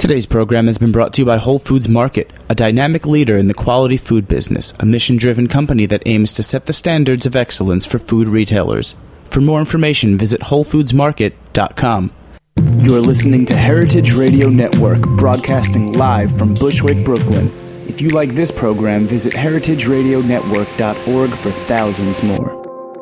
Today's program has been brought to you by Whole Foods Market, a dynamic leader in the quality food business, a mission-driven company that aims to set the standards of excellence for food retailers. For more information, visit WholeFoodsMarket.com. You're listening to Heritage Radio Network, broadcasting live from Bushwick, Brooklyn. If you like this program, visit heritageradionetwork.org for thousands more.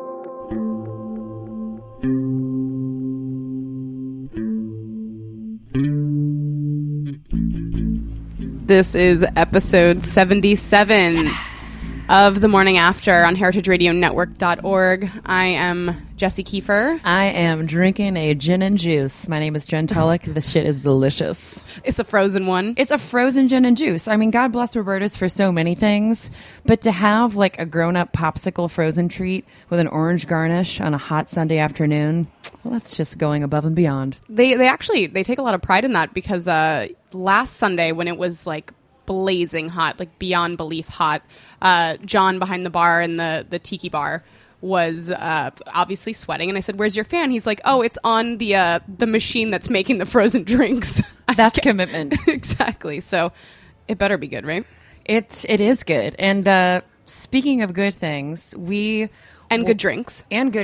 This is episode 77 of The Morning After on heritageradionetwork.org. I am Jessie Kiefer. I am drinking a gin and juice. My name is Jen Tulloch. This shit is delicious. It's a frozen one. It's a frozen gin and juice. I mean, God bless Roberta's for so many things, but to have like a grown-up popsicle frozen treat with an orange garnish on a hot Sunday afternoon, well, that's just going above and beyond. They take a lot of pride in that because last Sunday when it was like blazing hot, like beyond belief hot, John behind the bar in the tiki bar was obviously sweating, and I said, "Where's your fan?" He's like, "Oh, it's on the machine that's making the frozen drinks." That's commitment. Exactly. So it better be good, right? It is good. And speaking of good things, good drinks,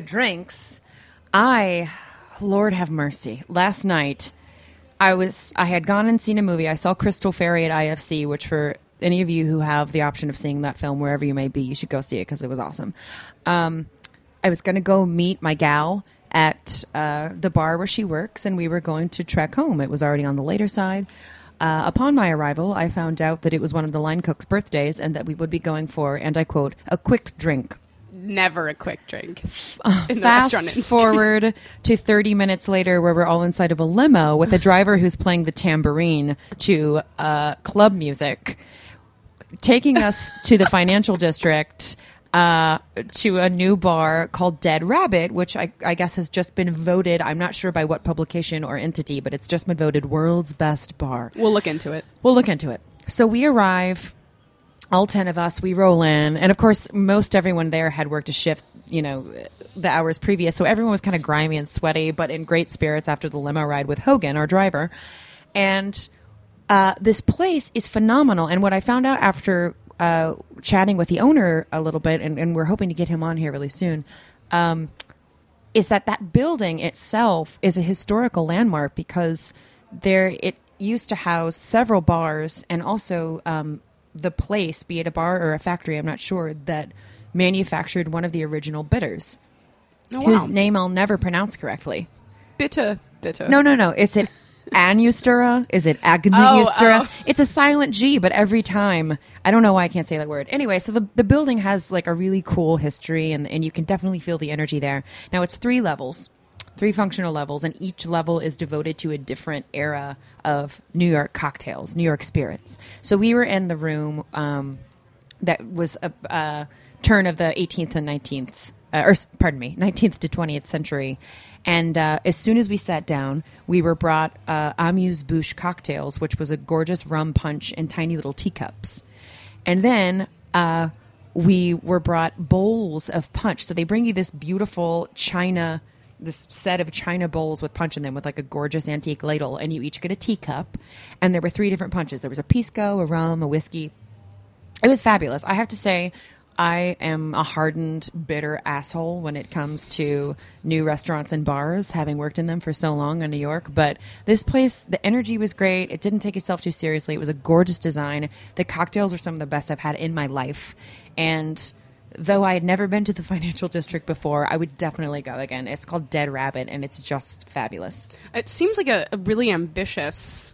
Lord have mercy. Last night, I had gone and seen a movie. I saw Crystal Fairy at IFC, which for any of you who have the option of seeing that film wherever you may be, you should go see it because it was awesome. I was going to go meet my gal at the bar where she works, and we were going to trek home. It was already on the later side. Upon my arrival, I found out that it was one of the line cook's birthdays and that we would be going for, and I quote, a quick drink. Never a quick drink in the Fast restaurant industry. Forward to 30 minutes later where we're all inside of a limo with a driver who's playing the tambourine to club music, taking us to the financial district to a new bar called Dead Rabbit, which I guess has just been voted, I'm not sure by what publication or entity, but it's just been voted world's best bar. We'll look into it. So we arrive, all 10 of us, we roll in, and of course most everyone there had worked a shift, the hours previous, so everyone was kind of grimy and sweaty, but in great spirits after the limo ride with Hogan, our driver. And this place is phenomenal, and what I found out after chatting with the owner a little bit, and we're hoping to get him on here really soon, is that building itself is a historical landmark because it used to house several bars, and also the place, be it a bar or a factory, I'm not sure, that manufactured one of the original bitters, whose name I'll never pronounce correctly. Bitter. No. Is it Angostura? Is it Angostura? Oh. It's a silent G, but every time, I don't know why I can't say that word. Anyway, so the building has like a really cool history, and you can definitely feel the energy there. Now, it's 3 levels. 3 functional levels, and each level is devoted to a different era of New York cocktails, New York spirits. So we were in the room that was a turn of the 18th and 19th, 19th to 20th century. And as soon as we sat down, we were brought amuse-bouche cocktails, which was a gorgeous rum punch in tiny little teacups. And then we were brought bowls of punch. So they bring you this beautiful this set of china bowls with punch in them with like a gorgeous antique ladle, and you each get a teacup, and there were 3 different punches. There was a pisco, a rum, a whiskey. It was fabulous. I have to say, I am a hardened, bitter asshole when it comes to new restaurants and bars, having worked in them for so long in New York. But this place, the energy was great. It didn't take itself too seriously. It was a gorgeous design. The cocktails were some of the best I've had in my life. And though I had never been to the financial district before, I would definitely go again. It's called Dead Rabbit, and it's just fabulous. It seems like a really ambitious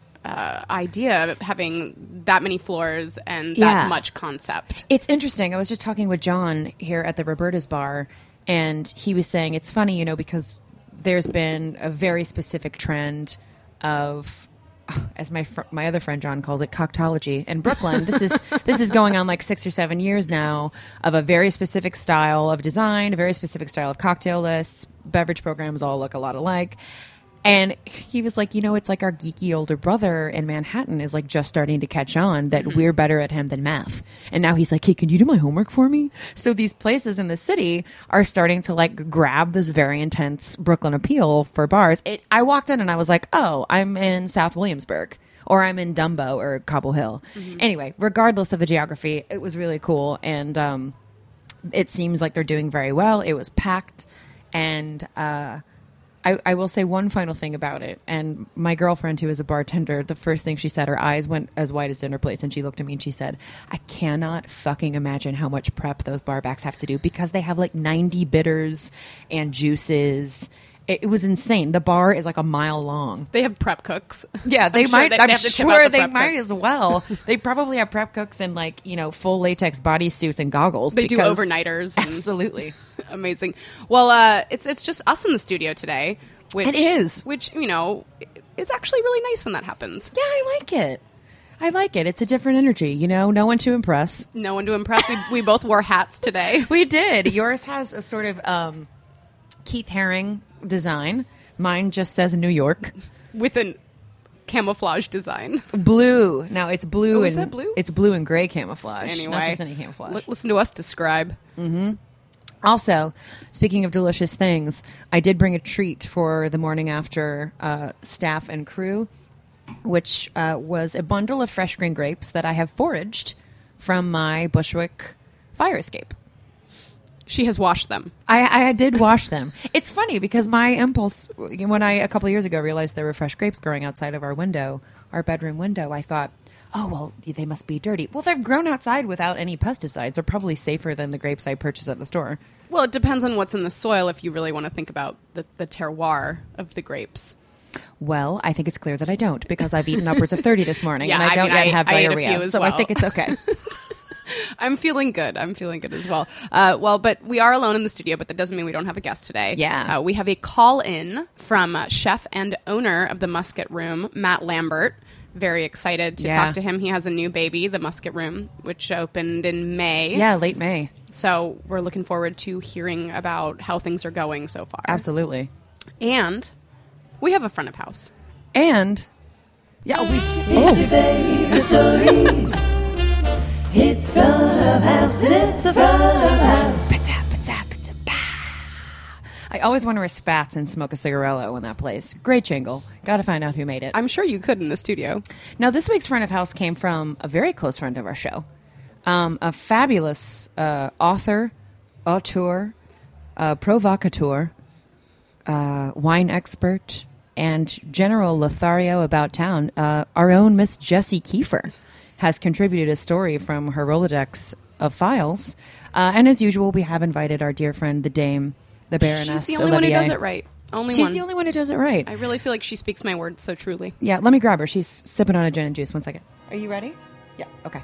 idea, having that many floors and that much concept. It's interesting. I was just talking with John here at the Roberta's bar, and he was saying it's funny, because there's been a very specific trend of, as my other friend John calls it, coctology in Brooklyn. This is going on like 6 or 7 years now, of a very specific style of design, a very specific style of cocktail lists. Beverage programs all look a lot alike. And he was like, it's like our geeky older brother in Manhattan is like just starting to catch on that we're better at him than math. And now he's like, hey, can you do my homework for me? So these places in the city are starting to like grab this very intense Brooklyn appeal for bars. I walked in and I was like, oh, I'm in South Williamsburg. Or I'm in Dumbo or Cobble Hill. Anyway, regardless of the geography, it was really cool. And it seems like they're doing very well. It was packed. And I will say one final thing about it. And my girlfriend, who is a bartender, the first thing she said, her eyes went as white as dinner plates. And she looked at me and she said, I cannot fucking imagine how much prep those bar backs have to do because they have like 90 bitters and juices. It was insane. The bar is like a mile long. They have prep cooks. Yeah, they might. I'm sure they might cooks. as well. They probably have prep cooks and like, full latex bodysuits and goggles. They do overnighters. Absolutely. Amazing. Well, it's just us in the studio today. Which, it is. Which, is actually really nice when that happens. Yeah, I like it. It's a different energy, no one to impress. No one to impress. We both wore hats today. We did. Yours has a sort of Keith Haring design. Mine just says New York. With a camouflage design. Blue. Now it's blue. Is that blue? It's blue and gray camouflage. Anyway. Not just any camouflage. Listen to us describe. Mm-hmm. Also, speaking of delicious things, I did bring a treat for the morning after staff and crew, which was a bundle of fresh green grapes that I have foraged from my Bushwick fire escape. She has washed them. I did wash them. It's funny because my impulse, when I, a couple of years ago, realized there were fresh grapes growing outside of our window, our bedroom window, I thought, oh, well, they must be dirty. Well, they've grown outside without any pesticides. They're probably safer than the grapes I purchased at the store. Well, it depends on what's in the soil if you really want to think about the terroir of the grapes. Well, I think it's clear that I don't because I've eaten upwards of 30 this morning and I don't yet have I diarrhea. So I think it's okay. I'm feeling good. As well. But we are alone in the studio, but that doesn't mean we don't have a guest today. Yeah. We have a call-in from chef and owner of the Musket Room, Matt Lambert. Very excited to talk to him. He has a new baby, the Musket Room, which opened in May. Yeah, late May. So we're looking forward to hearing about how things are going so far. Absolutely. And we have a front of house. And, yeah, we do. It's your favorite story. It's front of house. It's a front of house. I always want to wear spats and smoke a cigarillo in that place. Great jingle. Got to find out who made it. I'm sure you could in the studio. Now, this week's front of house came from a very close friend of our show. A fabulous author, provocateur, wine expert, and general Lothario about town. Our own Miss Jessie Kiefer has contributed a story from her Rolodex of files. And as usual, we have invited our dear friend, the Dame, the Baroness She's the only Olivier. one who does it right. She's the only one who does it right. I really feel like she speaks my words so truly. Yeah, let me grab her. She's sipping on a gin and juice. 1 second. Are you ready? Yeah, okay.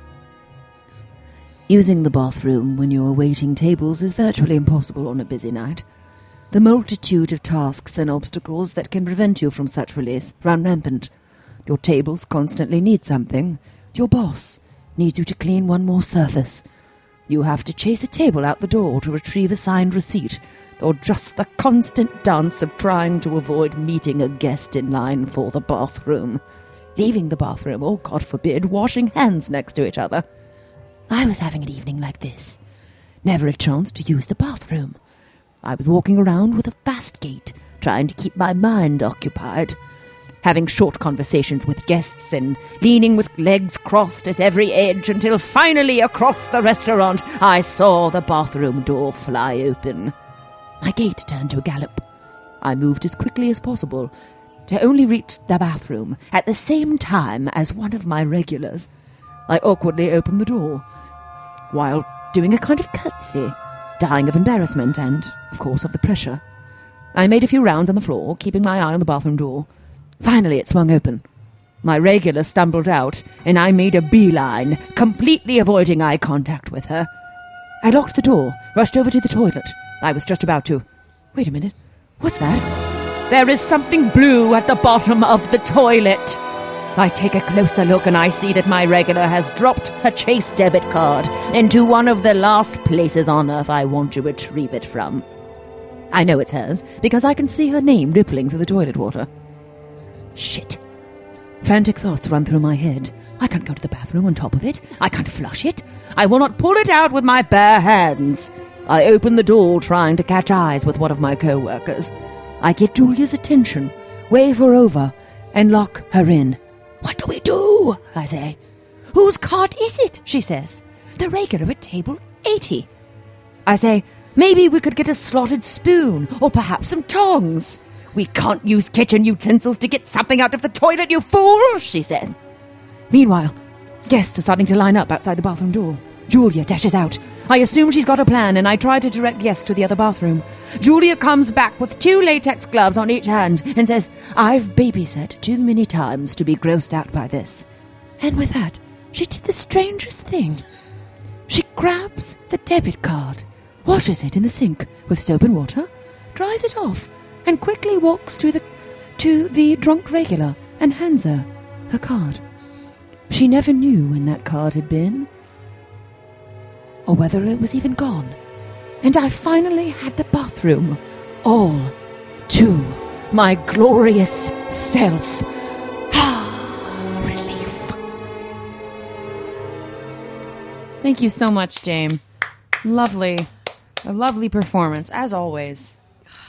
Using the bathroom when you're waiting tables is virtually impossible on a busy night. The multitude of tasks and obstacles that can prevent you from such release run rampant. Your tables constantly need something. Your boss needs you to clean one more surface. You have to chase a table out the door to retrieve a signed receipt, or just the constant dance of trying to avoid meeting a guest in line for the bathroom. Leaving the bathroom, or, God forbid, washing hands next to each other. I was having an evening like this. Never a chance to use the bathroom. I was walking around with a fast gait, trying to keep my mind occupied. Having short conversations with guests and leaning with legs crossed at every edge until finally across the restaurant I saw the bathroom door fly open. My gait turned to a gallop. I moved as quickly as possible to only reach the bathroom at the same time as one of my regulars. I awkwardly opened the door, while doing a kind of curtsy, dying of embarrassment and, of course, of the pressure. I made a few rounds on the floor, keeping my eye on the bathroom door. Finally, it swung open. My regular stumbled out, and I made a beeline, completely avoiding eye contact with her. I locked the door, rushed over to the toilet. I was just about to... Wait a minute. What's that? There is something blue at the bottom of the toilet. I take a closer look and I see that my regular has dropped her Chase debit card into one of the last places on earth I want to retrieve it from. I know it's hers because I can see her name rippling through the toilet water. Shit. Frantic thoughts run through my head. I can't go to the bathroom on top of it. I can't flush it. I will not pull it out with my bare hands. I open the door, trying to catch eyes with one of my co-workers. I get Julia's attention, wave her over, and lock her in. What do we do? I say. Whose card is it? She says. The regular at table 80. I say, maybe we could get a slotted spoon, or perhaps some tongs. We can't use kitchen utensils to get something out of the toilet, you fool, she says. Meanwhile, guests are starting to line up outside the bathroom door. Julia dashes out. I assume she's got a plan, and I try to direct guests to the other bathroom. Julia comes back with 2 latex gloves on each hand and says, I've babysat too many times to be grossed out by this. And with that, she did the strangest thing. She grabs the debit card, washes it in the sink with soap and water, dries it off, and quickly walks to the drunk regular and hands her card. She never knew when that card had been, or whether it was even gone. And I finally had the bathroom all to my glorious self. Relief. Thank you so much, James. Lovely. A lovely performance, as always.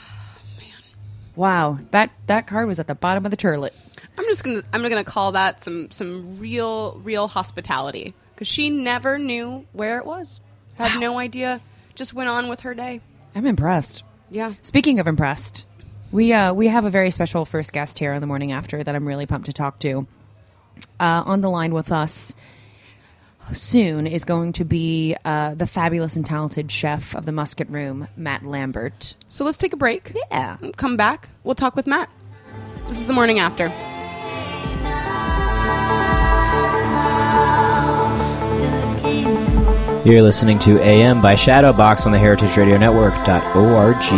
Wow, that card was at the bottom of the turlet. I'm gonna call that some real hospitality, because she never knew where it was. Had no idea. Just went on with her day. I'm impressed. Yeah. Speaking of impressed, we have a very special first guest here on the morning after that I'm really pumped to talk to. On the line with us soon is going to be the fabulous and talented chef of the Musket Room, Matt Lambert. So let's take a break. Yeah. Come back. We'll talk with Matt. This is the morning after. You're listening to AM by Shadowbox on the heritageradionetwork.org.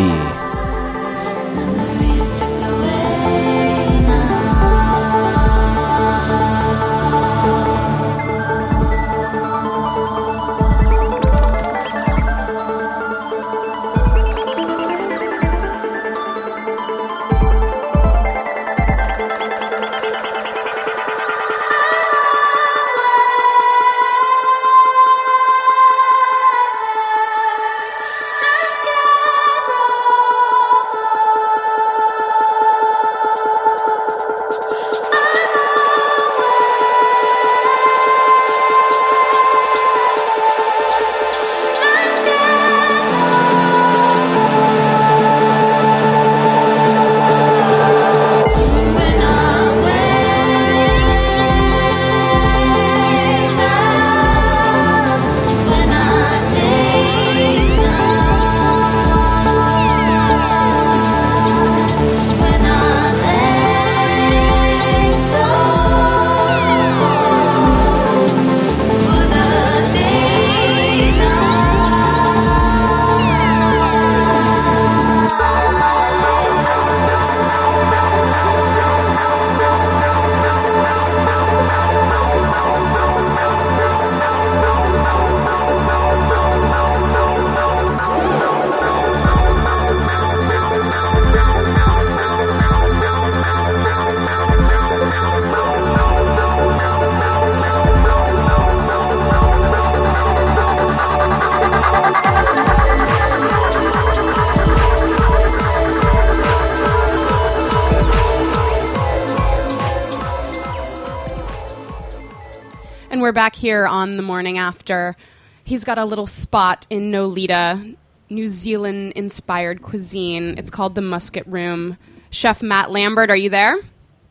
And we're back here on the morning after. He's got a little spot in Nolita, New Zealand-inspired cuisine. It's called the Musket Room. Chef Matt Lambert, are you there?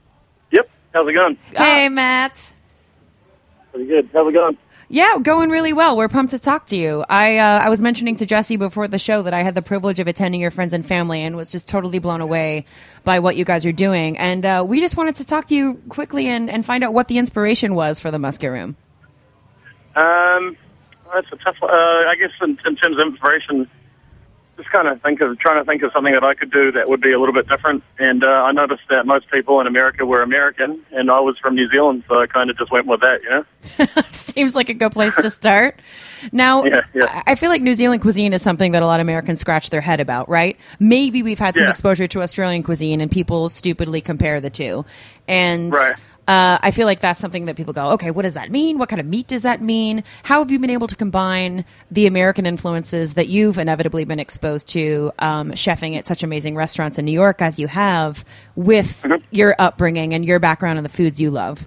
Yep. How's it going? Hey, Matt. Pretty good. How's it going? Yeah, going really well. We're pumped to talk to you. I was mentioning to Jesse before the show that I had the privilege of attending your friends and family and was just totally blown away by what you guys are doing. And we just wanted to talk to you quickly and find out what the inspiration was for the Musket Room. That's a tough. I guess in terms of inspiration, just trying to think of something that I could do that would be a little bit different. And I noticed that most people in America were American, and I was from New Zealand, so I kind of just went with that, you know? Seems like a good place to start. Now, Yeah. I feel like New Zealand cuisine is something that a lot of Americans scratch their head about, right? Maybe we've had some Yeah. exposure to Australian cuisine, and people stupidly compare the two. And Right. I feel like that's something that people go, okay, what does that mean? What kind of meat does that mean? How have you been able to combine the American influences that you've inevitably been exposed to, chefing at such amazing restaurants in New York as you have, with your upbringing and your background and the foods you love?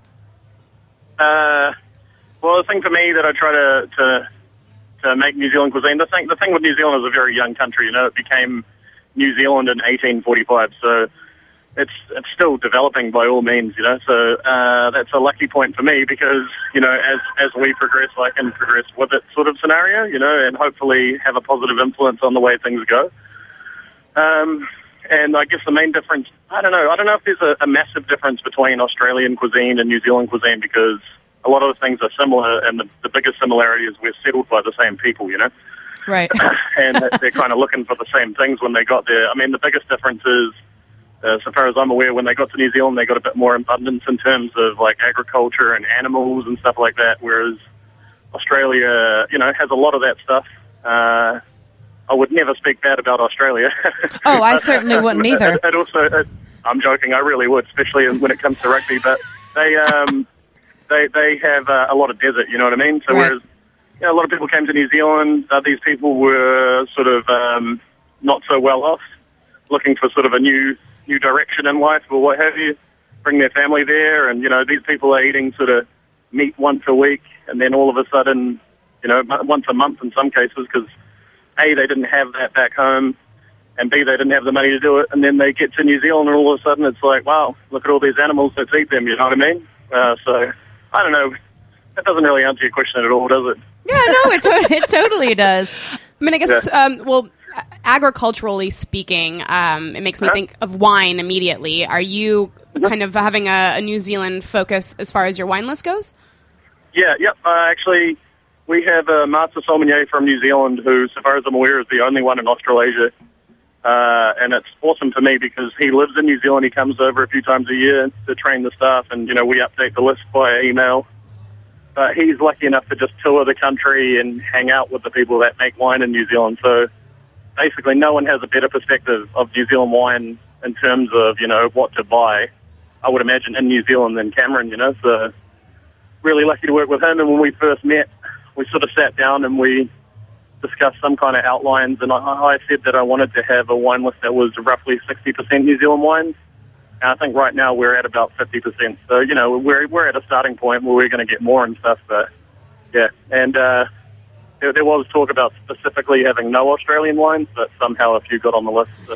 Well, the thing for me that I try to make New Zealand cuisine, the thing with New Zealand is a very young country, you know, it became New Zealand in 1845, so it's still developing by all means, you know, so that's a lucky point for me because, you know, as we progress, I can progress with it sort of scenario, you know, and hopefully have a positive influence on the way things go. And I guess the main difference, I don't know if there's a massive difference between Australian cuisine and New Zealand cuisine because a lot of the things are similar, and the biggest similarity is we're settled by the same people, you know? Right. And they're kind of looking for the same things when they got there. I mean, the biggest difference is, so far as I'm aware, when they got to New Zealand, they got a bit more abundance in terms of like agriculture and animals and stuff like that, whereas Australia, you know, has a lot of that stuff. I would never speak bad about Australia. Oh, I certainly wouldn't either. And also, I'm joking, I really would, especially when it comes to rugby, but they have a lot of desert, you know what I mean? So Right. whereas you know, a lot of people came to New Zealand, these people were sort of not so well off, looking for sort of a new direction in life or what have you, bring their family there, and, you know, these people are eating sort of meat once a week, and then all of a sudden, you know, once a month in some cases, because A, they didn't have that back home, and B, they didn't have the money to do it, and then they get to New Zealand, and all of a sudden it's like, wow, look at all these animals, let's eat them, you know what I mean? So, I don't know, that doesn't really answer your question at all, does it? Yeah, no, it totally does. I mean, I guess, well, agriculturally speaking, it makes me think of wine immediately. Are you kind of having a New Zealand focus as far as your wine list goes? Yeah, yep. Actually, we have a master sommelier from New Zealand who, so far as I'm aware, is the only one in Australasia. And it's awesome for me because he lives in New Zealand. He comes over a few times a year to train the staff, and, you know, we update the list via email. But he's lucky enough to just tour the country and hang out with the people that make wine in New Zealand. So basically no one has a better perspective of New Zealand wine in terms of, you know, what to buy, I would imagine, in New Zealand than Cameron, you know. So really lucky to work with him. And when we first met, we sort of sat down and we discussed some kind of outlines. And I said that I wanted to have a wine list that was roughly 60% New Zealand wines. And I think right now we're at about 50%. So, you know, we're at a starting point where we're going to get more and stuff. But, yeah. And there was talk about specifically having no Australian wines, but somehow a few got on the list. So.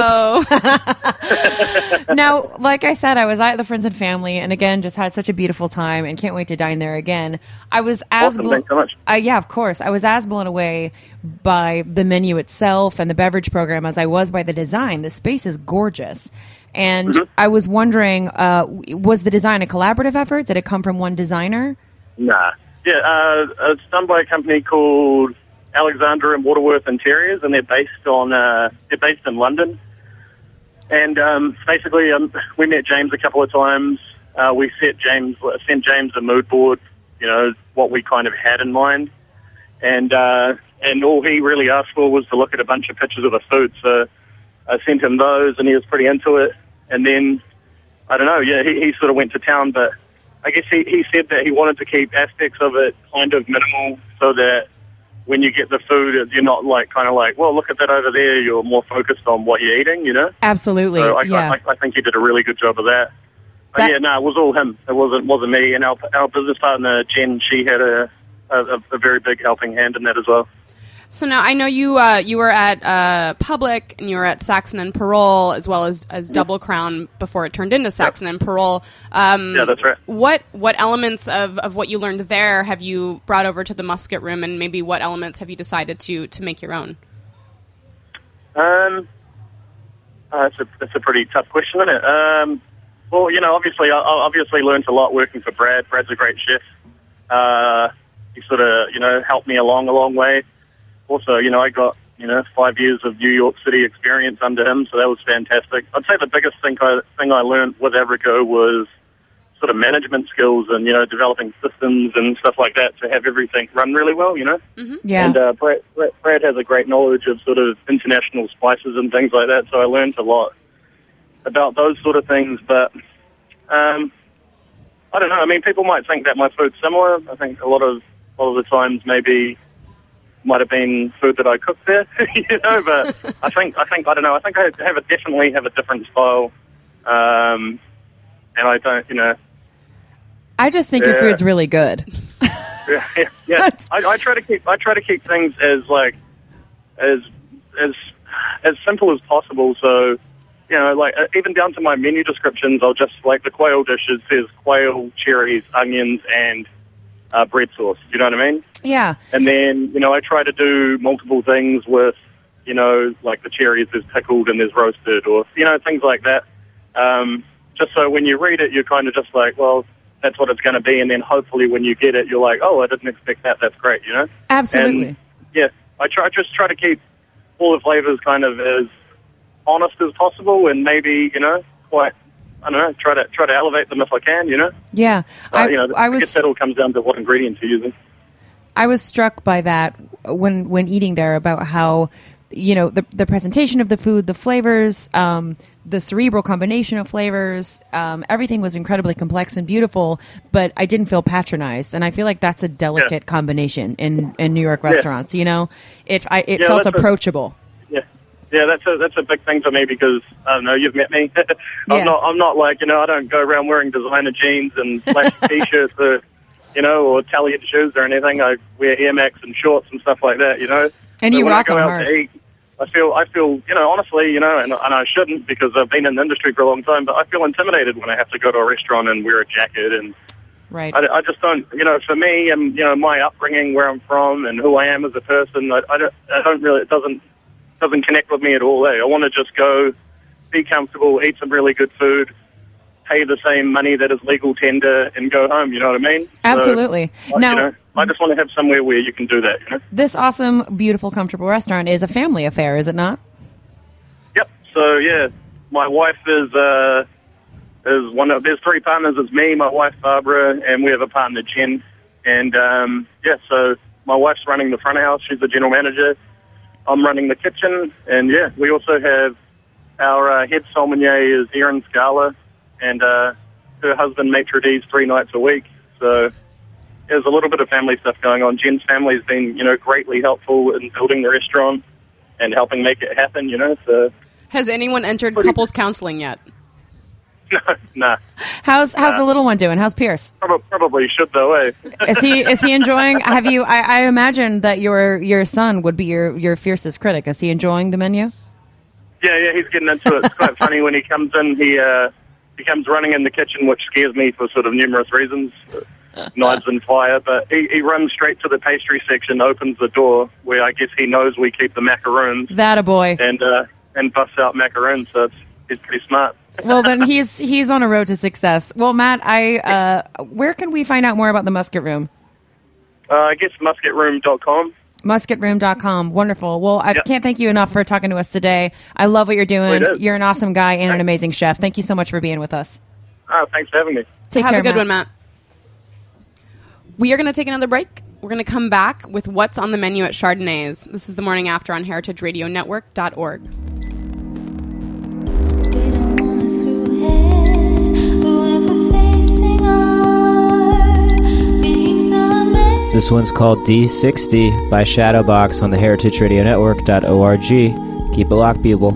Oops. Now, like I said, I was at the Friends and Family, and again, just had such a beautiful time and can't wait to dine there again. I was as Awesome, thanks so much. Yeah, of course. I was as blown away by the menu itself and the beverage program as I was by the design. The space is gorgeous. And I was wondering, was the design a collaborative effort? Did it come from one designer? Nah. Yeah, it's done by a company called Alexander and Waterworth Interiors, and they're based in London. And basically, we met James a couple of times. We sent James a mood board, you know, what we kind of had in mind, and all he really asked for was to look at a bunch of pictures of the food. So I sent him those, and he was pretty into it. And then I don't know, yeah, he sort of went to town, but I guess he said that he wanted to keep aspects of it kind of minimal so that when you get the food, you're not like kind of like, well, look at that over there. You're more focused on what you're eating, you know? Absolutely. So yeah. I think he did a really good job of that. But yeah, no, it was all him. It wasn't me. And our business partner, Jen, she had a very big helping hand in that as well. So now I know you were at Public and you were at Saxon and Parole as well as Double Crown before it turned into Saxon and Parole. Yeah, that's right. What elements of what you learned there have you brought over to the Musket Room, and maybe what elements have you decided to make your own? That's a pretty tough question, isn't it? Well, you know, obviously I learned a lot working for Brad. Brad's a great chef. He sort of, you know, helped me along a long way. Also, you know, I got 5 years of New York City experience under him, so that was fantastic. I'd say the biggest thing I learned with Avrico was sort of management skills and, developing systems and stuff like that to have everything run really well, Mm-hmm. Yeah. And Brad has a great knowledge of sort of international spices and things like that, so I learned a lot about those sort of things. But I don't know. I mean, people might think that my food's similar. I think a lot of the times maybe might have been food that I cooked there, But I think I don't know. I think I definitely have a different style, and I don't, I just think your food's really good. Yeah. I try to keep things as like as simple as possible. So, like even down to my menu descriptions, I'll just like the quail dishes says quail, cherries, onions, and bread sauce. You know what I mean? Yeah. And then I try to do multiple things with like the cherries, there's pickled and there's roasted, or things like that. Just so when you read it, you're kind of just like, well, that's what it's going to be, and then hopefully when you get it, you're like, oh, I didn't expect that. That's great, Absolutely. And, yeah, I just try to keep all the flavors kind of as honest as possible, and maybe quite, I don't know, try to elevate them if I can, Yeah, I guess that all comes down to what ingredients you're using. I was struck by that when eating there about how the presentation of the food, the flavors, the cerebral combination of flavors, everything was incredibly complex and beautiful, but I didn't feel patronized, and I feel like that's a delicate combination in New York restaurants. It felt approachable. Yeah, that's a big thing for me because I don't know, you've met me. I'm not like I don't go around wearing designer jeans and flashy t-shirts or or Italian shoes or anything. I wear Air Max and shorts and stuff like that. And so you when rock I go them out hard. to eat, I feel honestly, and I shouldn't because I've been in the industry for a long time, but I feel intimidated when I have to go to a restaurant and wear a jacket and. Right. I just don't, for me and, my upbringing, where I'm from and who I am as a person, I don't really, it doesn't connect with me at all. I want to just go, be comfortable, eat some really good food, pay the same money that is legal tender, and go home. You know what I mean? Absolutely. So, now, I just want to have somewhere where you can do that. This awesome, beautiful, comfortable restaurant is a family affair, is it not? Yep. So yeah, my wife is one of. There's three partners. It's me, my wife Barbara, and we have a partner Jen. And so my wife's running the front of house. She's the general manager. I'm running the kitchen, and we also have our head sommelier is Erin Scala, and her husband maitre d's 3 nights a week. So there's a little bit of family stuff going on. Jen's family has been, greatly helpful in building the restaurant and helping make it happen. So has anyone entered couples counseling yet? Nah. How's the little one doing? How's Pierce? Probably should though. Is he enjoying? Have you? I imagine that your son would be your fiercest critic. Is he enjoying the menu? Yeah, he's getting into it. It's quite funny when he comes in. He comes running in the kitchen, which scares me for sort of numerous reasons, knives and fire. But he runs straight to the pastry section, opens the door where I guess he knows we keep the macaroons. That a boy. And busts out macaroons. So he's pretty smart. Well, then he's on a road to success. Well, Matt, where can we find out more about the Musket Room? I guess musketroom.com. Musketroom.com. Wonderful. Well, I can't thank you enough for talking to us today. I love what you're doing. You're an awesome guy and an amazing chef. Thank you so much for being with us. Oh, thanks for having me. Have a good one, Matt. We are going to take another break. We're going to come back with what's on the menu at Chardonnay's. This is The Morning After on heritageradionetwork.org. This one's called D60 by Shadowbox on the heritageradionetwork.org. Keep it locked, people.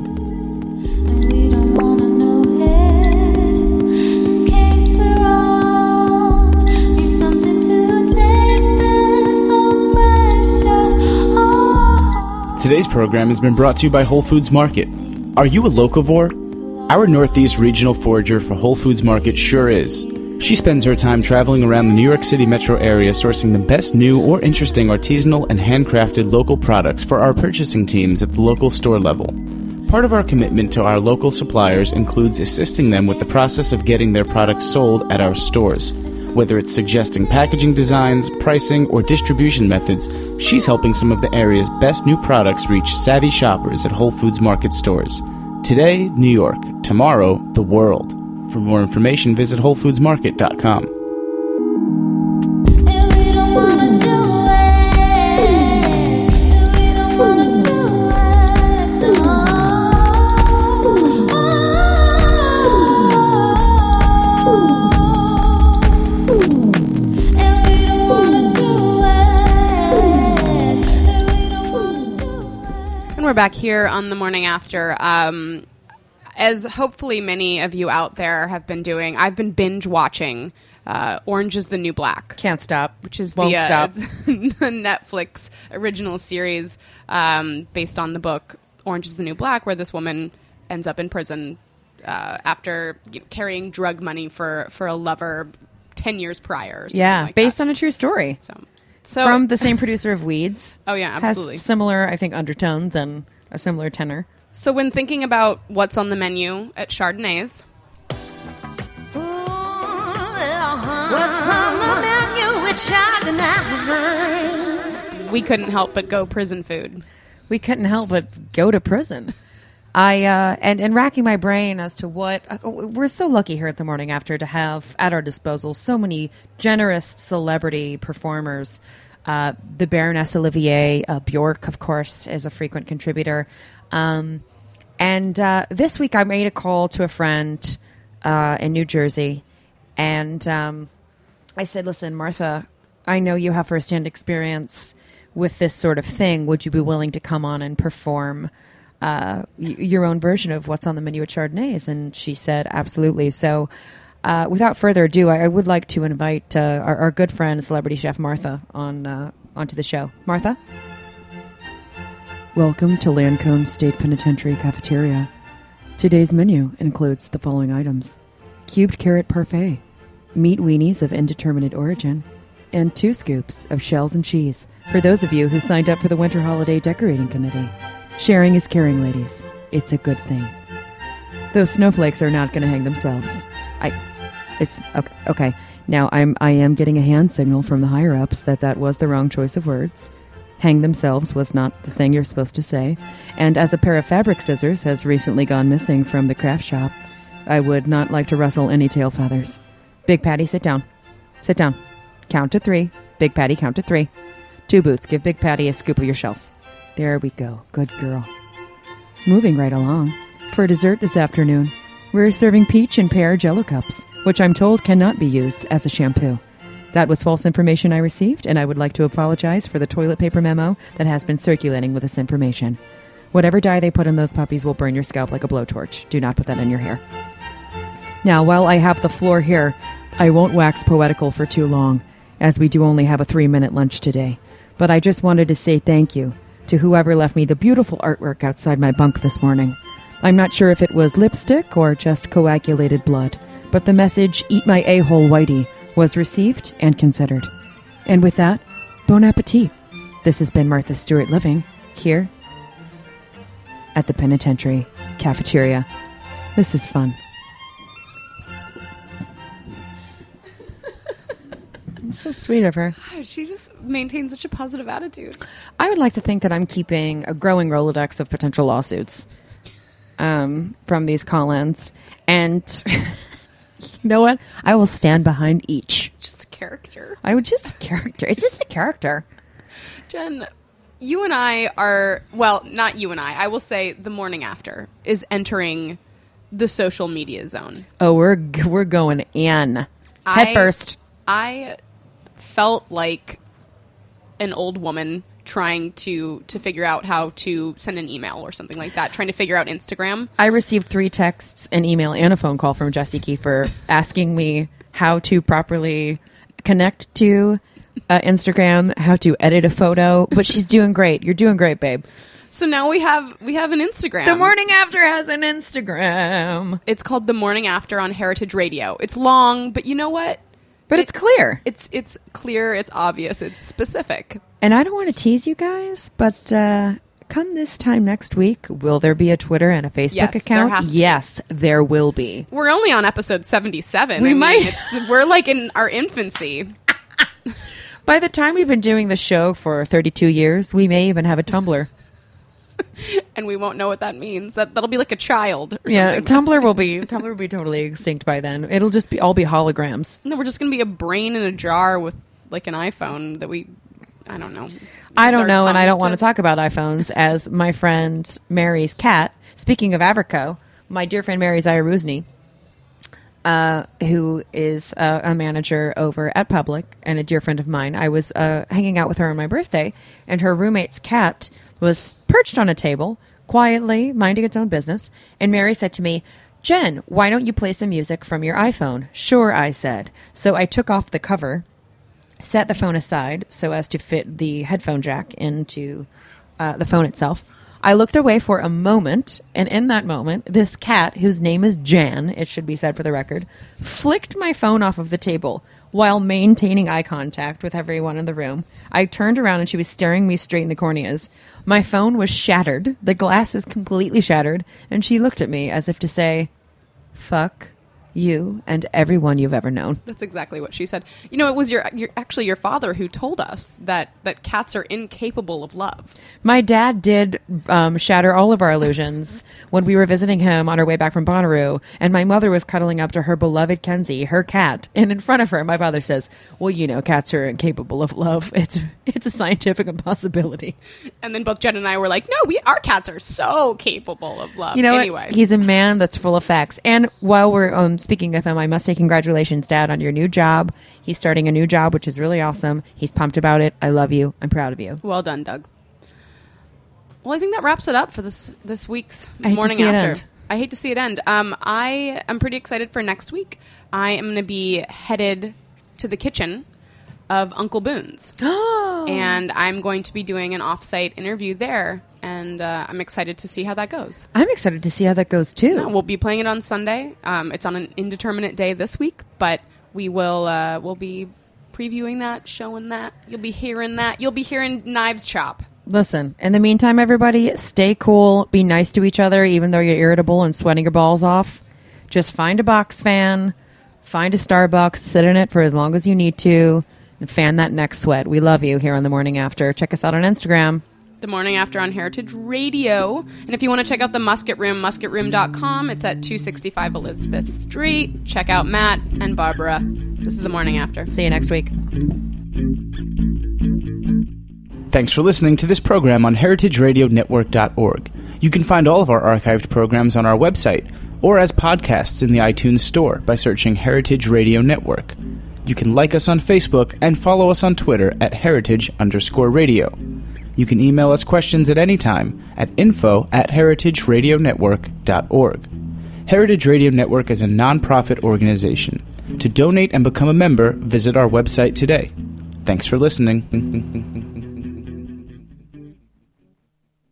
Today's program has been brought to you by Whole Foods Market. Are you a locavore? Our Northeast Regional Forager for Whole Foods Market sure is. She spends her time traveling around the New York City metro area sourcing the best new or interesting artisanal and handcrafted local products for our purchasing teams at the local store level. Part of our commitment to our local suppliers includes assisting them with the process of getting their products sold at our stores. Whether it's suggesting packaging designs, pricing, or distribution methods, she's helping some of the area's best new products reach savvy shoppers at Whole Foods Market stores. Today, New York. Tomorrow, the world. For more information, visit WholeFoodsMarket.com. We're back here on The Morning After. As hopefully many of you out there have been doing, I've been binge watching Orange is the New Black. Can't stop. Which is Won't stop. the Netflix original series based on the book Orange is the New Black, where this woman ends up in prison after carrying drug money for a lover 10 years prior. Or something like based that. on a true story. So From the same producer of Weeds. Oh, yeah, absolutely. Has similar, I think, undertones and a similar tenor. So when thinking about what's on the menu at Chardonnays, What's on the menu at Chardonnays? we couldn't help but go prison food. We couldn't help but go to prison. And racking my brain as to what we're so lucky here at The Morning After to have at our disposal so many generous celebrity performers. The Baroness Olivier, Bjork, of course, is a frequent contributor. And this week I made a call to a friend in New Jersey, and I said, "Listen, Martha, I know you have firsthand experience with this sort of thing. Would you be willing to come on and perform your own version of what's on the menu at Chardonnays?" And she said, absolutely. So without further ado, I would like to invite our good friend, celebrity chef Martha, onto the show. Martha? Welcome to Lancome State Penitentiary Cafeteria. Today's menu includes the following items: cubed carrot parfait, meat weenies of indeterminate origin, and 2 scoops of shells and cheese for those of you who signed up for the Winter Holiday Decorating Committee. Sharing is caring, ladies. It's a good thing. Those snowflakes are not going to hang themselves. It's okay. Now I am getting a hand signal from the higher ups that was the wrong choice of words. Hang themselves was not the thing you're supposed to say. And as a pair of fabric scissors has recently gone missing from the craft shop, I would not like to rustle any tail feathers. Big Patty, sit down. Sit down. Count to 3. Big Patty, count to 3. 2 Boots, give Big Patty a scoop of your shells. There we go. Good girl. Moving right along. For dessert this afternoon, we're serving peach and pear Jell-O cups, which I'm told cannot be used as a shampoo. That was false information I received, and I would like to apologize for the toilet paper memo that has been circulating with this information. Whatever dye they put in those puppies will burn your scalp like a blowtorch. Do not put that in your hair. Now, while I have the floor here, I won't wax poetical for too long, as we do only have a 3-minute lunch today. But I just wanted to say thank you to whoever left me the beautiful artwork outside my bunk this morning. I'm not sure if it was lipstick or just coagulated blood, but the message, "Eat my a-hole, Whitey," was received and considered. And with that, bon appetit. This has been Martha Stewart Living, here at the Penitentiary Cafeteria. This is fun. So sweet of her. She just maintains such a positive attitude. I would like to think that I'm keeping a growing Rolodex of potential lawsuits from these call-ins. And you know what? I will stand behind each. Just a character. It's just a character. Jen, you and I are, well, not you and I will say The Morning After is entering the social media zone. Oh, we're going in. Head first. I felt like an old woman trying to figure out how to send an email or something like that, trying to figure out Instagram. I received 3 texts, an email, and a phone call from Jessie Kiefer asking me how to properly connect to Instagram, how to edit a photo, but she's doing great. You're doing great, babe. So now we have an Instagram. The Morning After has an Instagram. It's called The Morning After on Heritage Radio. It's long, but you know what? But it's clear. It's clear, it's obvious, it's specific. And I don't want to tease you guys, but come this time next week, will there be a Twitter and a Facebook Yes, there account? has to be. Yes, there will be. We're only on episode 77. We might- We're like in our infancy. By the time we've been doing the show for 32 years, we may even have a Tumblr. And we won't know what that means. That'll be like a child or Yeah, something. Tumblr will be totally extinct by then. It'll just be all be holograms. No, we're just going to be a brain in a jar with like an iPhone that I don't know. I Use don't our know, and I tongues don't want to talk about iPhones, as my friend Mary's cat, speaking of Avrico, my dear friend Mary Zayaruzny, who is a manager over at Public and a dear friend of mine. I was hanging out with her on my birthday, and her roommate's cat was perched on a table, quietly minding its own business, and Mary said to me, "Jen, why don't you play some music from your iPhone?" "Sure," I said. So I took off the cover, set the phone aside so as to fit the headphone jack into the phone itself. I looked away for a moment, and in that moment, this cat, whose name is Jan, it should be said for the record, flicked my phone off of the table while maintaining eye contact with everyone in the room. I turned around and she was staring me straight in the corneas. My phone was shattered. The glass is completely shattered, and she looked at me as if to say, "Fuck you and everyone you've ever known." That's exactly what she said. You know, it was actually your father who told us that cats are incapable of love. My dad did shatter all of our illusions when we were visiting him on our way back from Bonnaroo, and my mother was cuddling up to her beloved Kenzie, her cat, and in front of her, my father says, "Well, you know, cats are incapable of love. It's a scientific impossibility." And then both Jen and I were like, "No, our cats are so capable of love." You know anyway, what? He's a man that's full of facts. And while we're speaking of him, I must say congratulations, Dad, on your new job. He's starting a new job, which is really awesome. He's pumped about it. I love you. I'm proud of you. well done, Doug. Well, I think that wraps it up for this week's I hate to morning see it after. end. I hate to see it end. I am pretty excited for next week. I am going to be headed to the kitchen of Uncle Boone's. And I'm going to be doing an off-site interview there. And I'm excited to see how that goes. I'm excited to see how that goes, too. We'll be playing it on Sunday. It's on an indeterminate day this week, but we will we'll be previewing that, showing that. You'll be hearing that. You'll be hearing knives chop. Listen, in the meantime, everybody, stay cool. Be nice to each other, even though you're irritable and sweating your balls off. Just find a box fan, find a Starbucks, sit in it for as long as you need to, and fan that neck sweat. We love you here on The Morning After. Check us out on Instagram. The Morning After on Heritage Radio. And if you want to check out the Musket Room, musketroom.com. It's at 265 Elizabeth Street. Check out Matt and Barbara. This is The Morning After. See you next week. Thanks for listening to this program on heritageradionetwork.org. You can find all of our archived programs on our website or as podcasts in the iTunes Store by searching Heritage Radio Network. You can like us on Facebook and follow us on Twitter at @heritage_radio. You can email us questions at any time at info@heritageradionetwork.org. Heritage Radio Network is a non-profit organization. To donate and become a member, visit our website today. Thanks for listening.